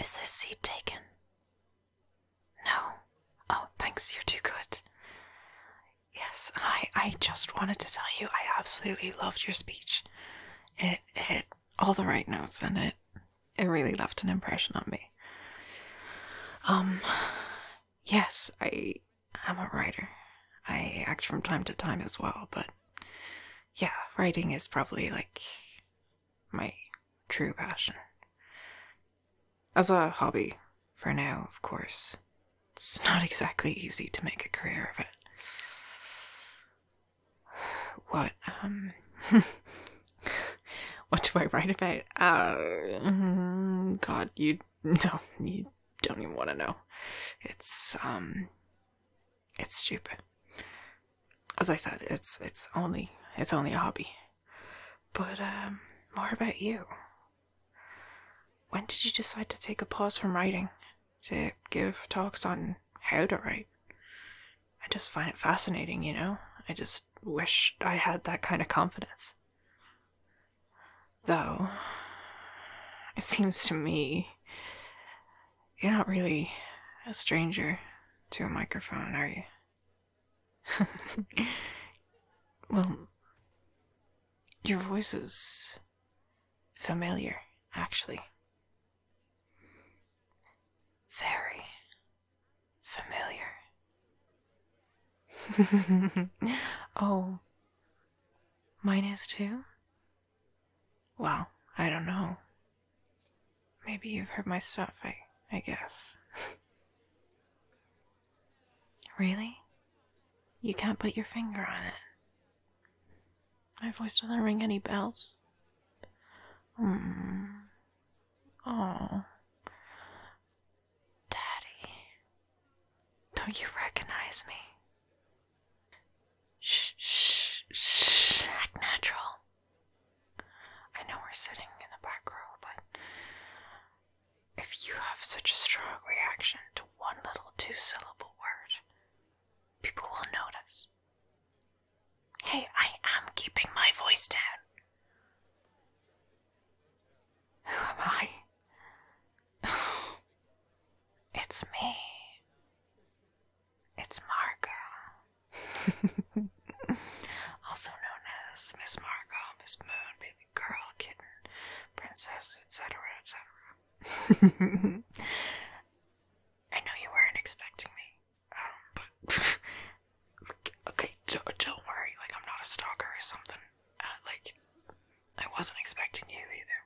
Is this seat taken? No. Oh, thanks, you're too good. Yes, I just wanted to tell you I absolutely loved your speech. It hit all the right notes and it really left an impression on me. Yes, I am a writer. I act from time to time as well, but yeah, writing is probably like my true passion. As a hobby, for now, of course. It's not exactly easy to make a career of it. What, what do I write about? God, you don't even want to know. It's stupid. As I said, it's only a hobby. But, more about you. When did you decide to take a pause from writing? To give talks on how to write? I just find it fascinating, you know? I just wish I had that kind of confidence. Though, it seems to me you're not really a stranger to a microphone, are you? Well, your voice is familiar, actually. Very familiar. Oh, mine is too? Well, I don't know. Maybe you've heard my stuff, I guess. Really? You can't put your finger on it. My voice doesn't ring any bells. Oh, Daddy. Don't you recognize me? Shh. Act natural. I know we're sitting in the back row, but if you have such a strong reaction to one little two-syllable word, people will notice. Hey, I am keeping my voice down. Who am I? It's me. It's Margot. Also known as Miss Margot, Miss Moon, Baby Girl, Kitten, Princess, etc., etc. I know you weren't expecting me, but okay, don't worry. Like, I'm not a stalker or something. I wasn't expecting you either.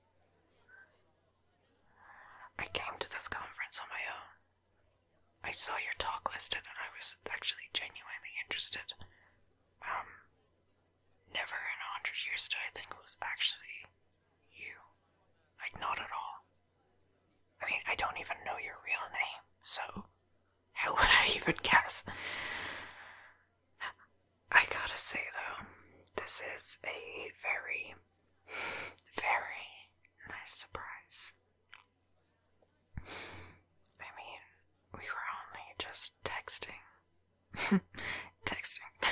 I came to this conference on my own. I saw your talk listed and I was actually genuinely interested. Never in 100 years did I think it was actually you. Like, not at all. I mean, I don't even know your real name, so how would I even guess? I gotta say, though, this is a very, very nice surprise. I mean, we were only just texting. Texting.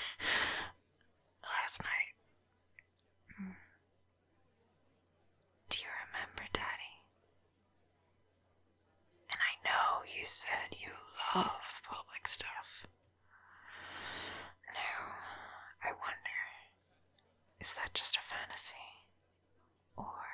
Last night. Do you remember, Daddy? And I know you said you love public stuff. Now, I wonder, is that just a fantasy? Or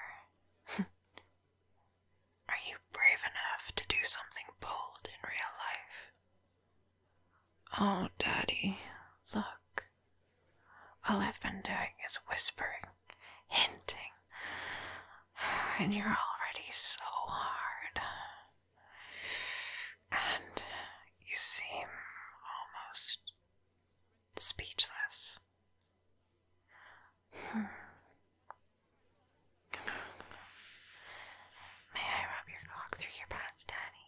are you brave enough to do something bold in real life? Oh, Daddy, look. All I've been doing is whispering, hinting, and you're already so hard. And you seem almost speechless. May I rub your cock through your pants,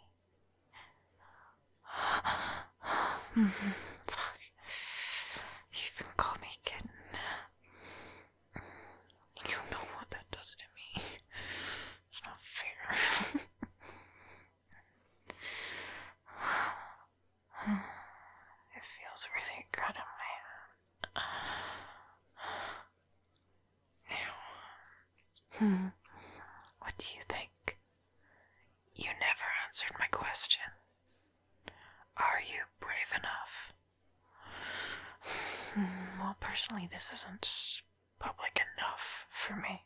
Daddy? Fuck. You even call me kitten. You know what that does to me. It's not fair. It feels really good in my hand. Now, what do you think? never answered my question. Are you brave enough? Well, personally, this isn't public enough for me.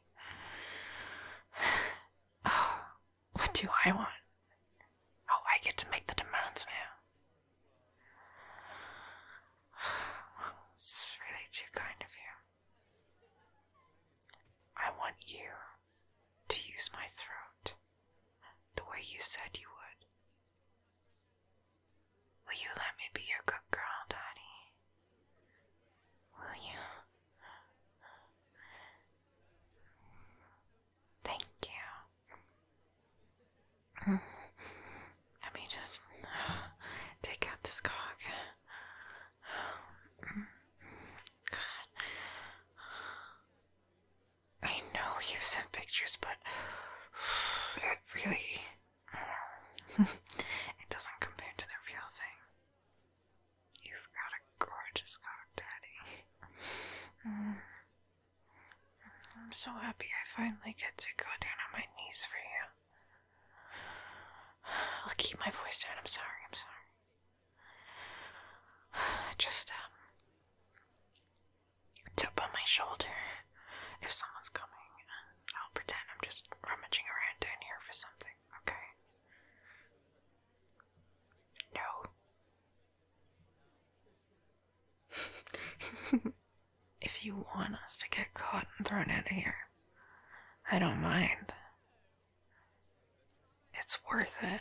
Oh, what do I want? Oh, I get to make the demands now. It's really too kind of you. I want you to use my throat the way you said you would. Will you let me be your good girl, Daddy? Will you? Thank you. Let me just take out this cock. I know you've sent pictures, but it really... it doesn't compare to the real thing. You've got a gorgeous cock, Daddy. I'm so happy I finally get to go down on my knees for you. I'll keep my voice down. I'm sorry. Just, tap on my shoulder if someone's coming. I'll pretend I'm just rummaging around down here for something, okay? No. If you want us to get caught and thrown out of here, I don't mind. It's worth it.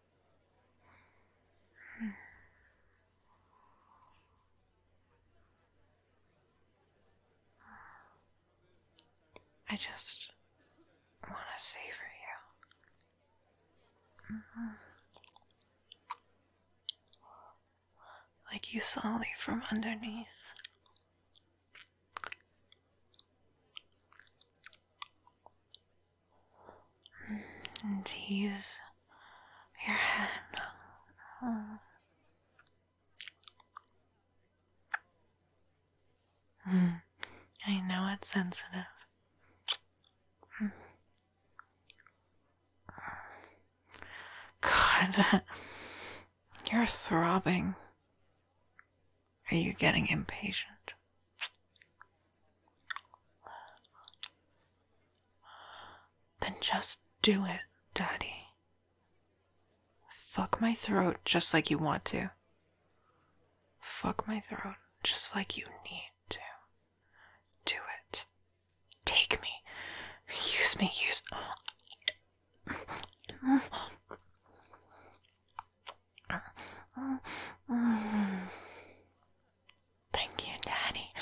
I just want to savor you. Like you saw me from underneath. And tease your hand. I know it's sensitive. God, you're throbbing. Are you getting impatient? Then just do it, Daddy. Fuck my throat just like you want to. Fuck my throat just like you need to. Do it. Take me. Use me. Thank you, Daddy.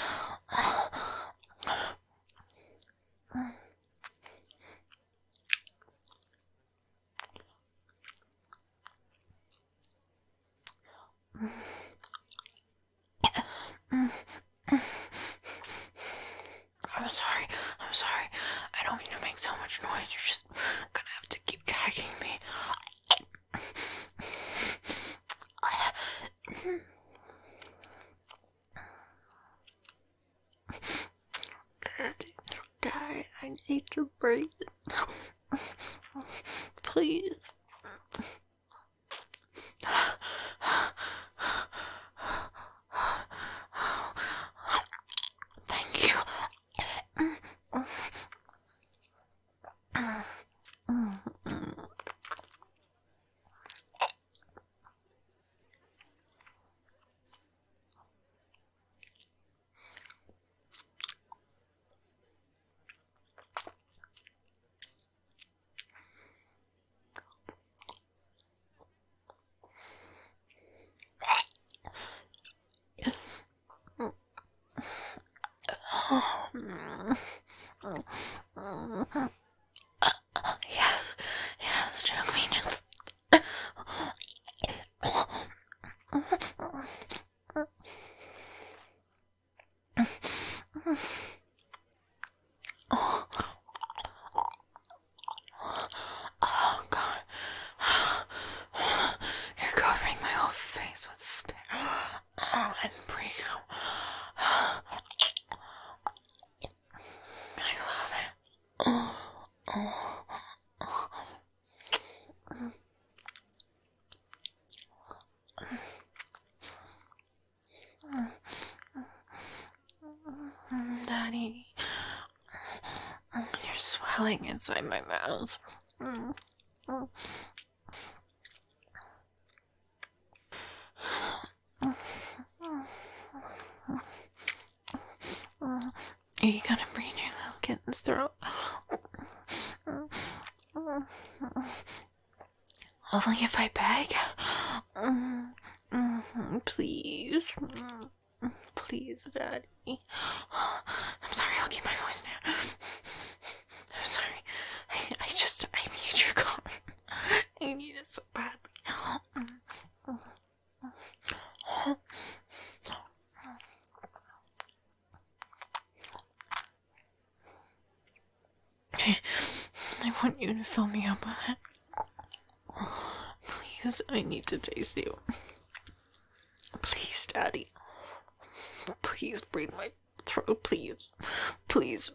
I'm sorry. I don't mean to make so much noise. You're just gonna have to keep gagging me. Daddy, I need to breathe. Please. Thank you. Yes, choke me just. Oh God, you're covering my whole face with spit and pre-cum. I love it. There's swelling inside my mouth. Are you gonna breathe your little kitten's throat? Only if I beg? Please. Please, Daddy. I'm sorry, I'll keep my voice down. I'm sorry. I need your cum. I need it so badly. I want you to fill me up with it. Please, I need to taste you. Please, Daddy. Please breathe my throat, please. Please.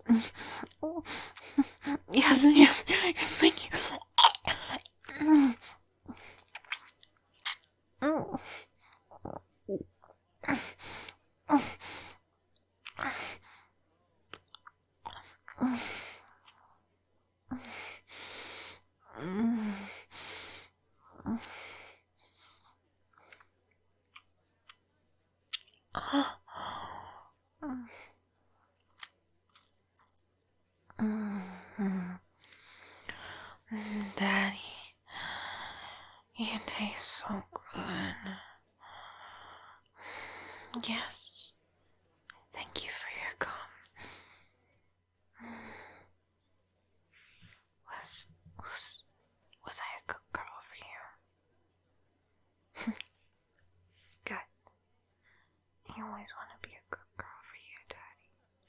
Yes, yes, thank you. Daddy, you taste so good. Yes. Thank you for your cum. Was I a good girl for you? Good. You always want to be a good girl for you, Daddy.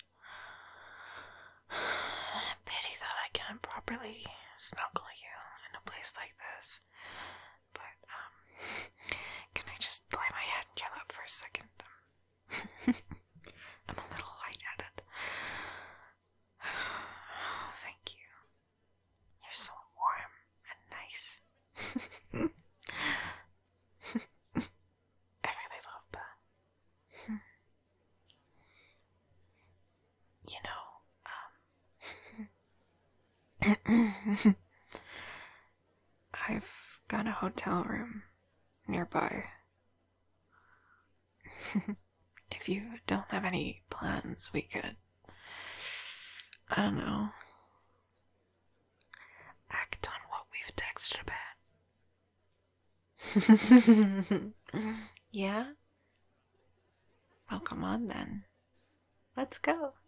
Pity that I can't properly snuggle you in a place like this. But, can I just lay my head in your lap for a second? I'm a little lightheaded. Oh, thank you. You're so warm and nice. I really love that. You know, I've got a hotel room nearby. If you don't have any plans, we could, I don't know, act on what we've texted about. Yeah? Well, come on then. Let's go.